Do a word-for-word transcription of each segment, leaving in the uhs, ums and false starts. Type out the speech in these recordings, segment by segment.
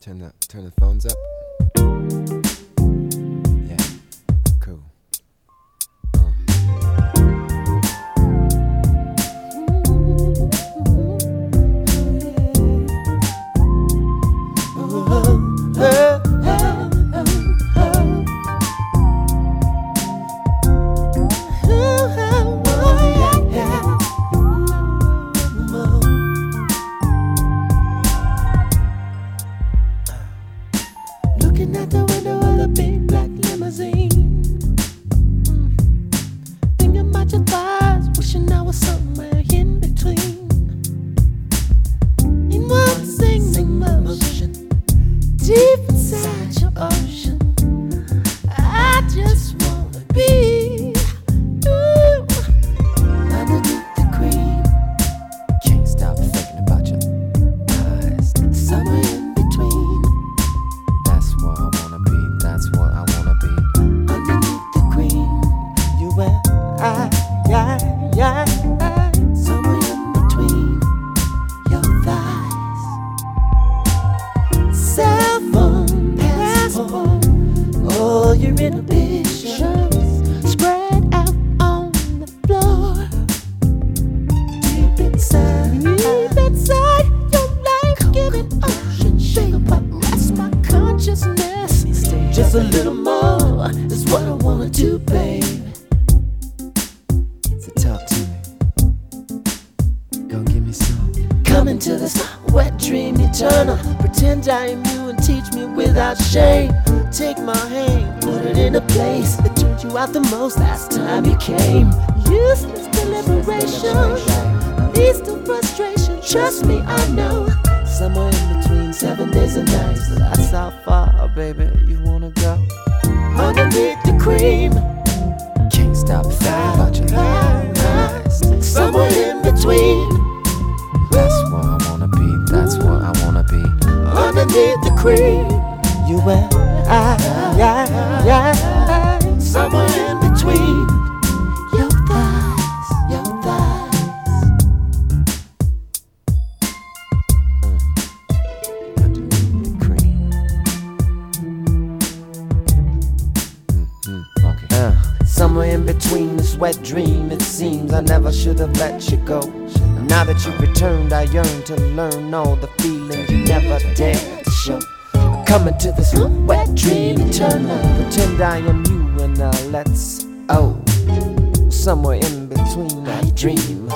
Turn the turn the phones up. Yeah, cool. Looking at the window of the big black limousine, mm. Thinking about your thighs, wishing I was somewhere in between. In one single motion, deep inside your ocean, I just wanna be you, underneath the cream. Can't stop thinking about your eyes. Somewhere in between, That's where I wanna be. That's what I wanna be. underneath the cream. You and I, yeah, yeah, yeah. Somewhere in between your thighs. Cell phone, passport, all your inhibitions spread out on the floor. Deep inside, deep inside your life-giving ocean, babe, I rest my consciousness. Just a little more is what I wanna do, babe. So talk to me. Go give me some. Come into this wet dream eternal. Pretend I am you and teach me without shame. Take my hand, put it in a place that turned you out the most last time you came. Useless deliberation leads to frustration. Trust me, I know. Somewhere in between seven days and nights, that's how far, baby, you wanna go. Underneath the cream, Can't stop thinking about your eyes. somewhere in between. That's where I wanna be. That's what I wanna be. Underneath the cream, you and I, yeah, yeah, somewhere in between your thighs, your thighs. Underneath the cream. Mm-hmm. Okay. Uh, somewhere in between this wet dream, it seems I never should have let you go. Now that you've returned, I yearn to learn all the feelings you never dared to show. Coming to this wet dream eternal, pretend I am you and uh, let's oh, somewhere in between that dream,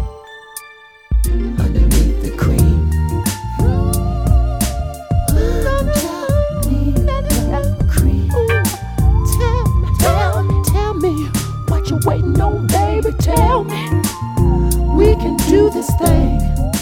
underneath the cream. Cream. Tell, tell, tell me what you waiting on, baby. Tell me we can do this thing.